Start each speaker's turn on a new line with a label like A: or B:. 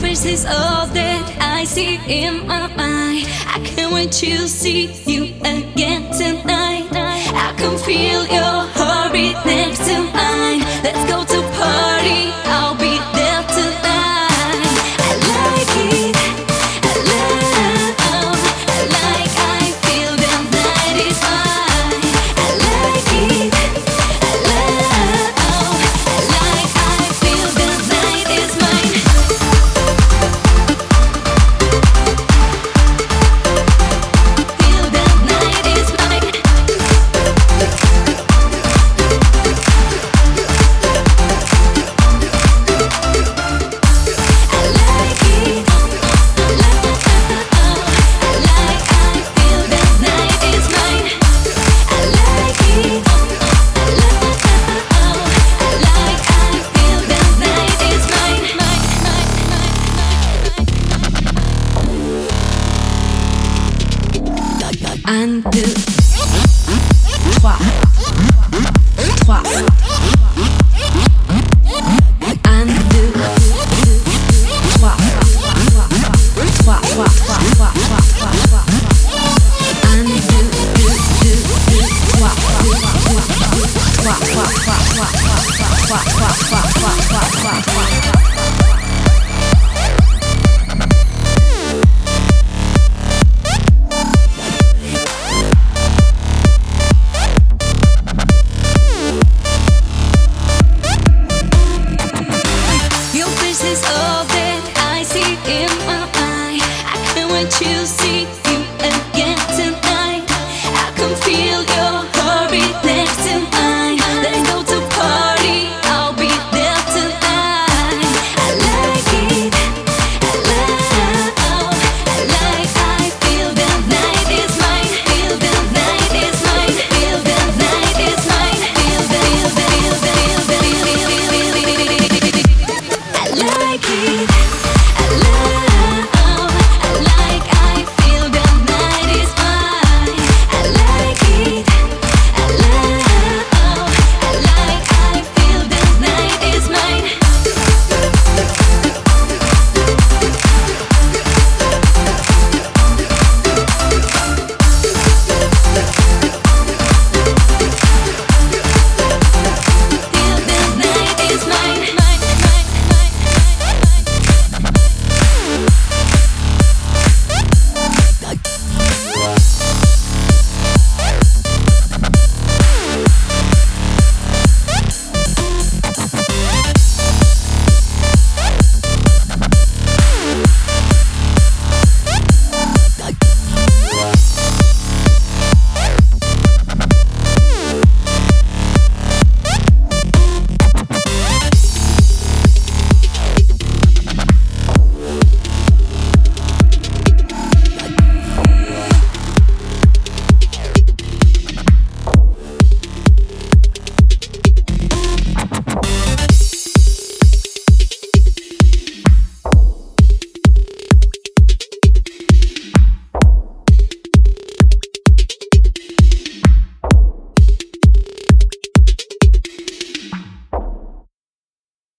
A: This is all that I see in my mind. I can't wait to see you again tonight. I can feel your heartbeat next to mine. Let's go to party, I'll be there tonight. I like it, I love, I like, I feel the night is mine. I like it, I love, I like, I feel the night is mine. Feel the night is mine. I like it, I like, I feel the night is mine. I like it, I like, I feel the night is mine. Un, deux, trois, trois. Un, deux, trois, trois, trois. Un, deux, trois, trois, trois.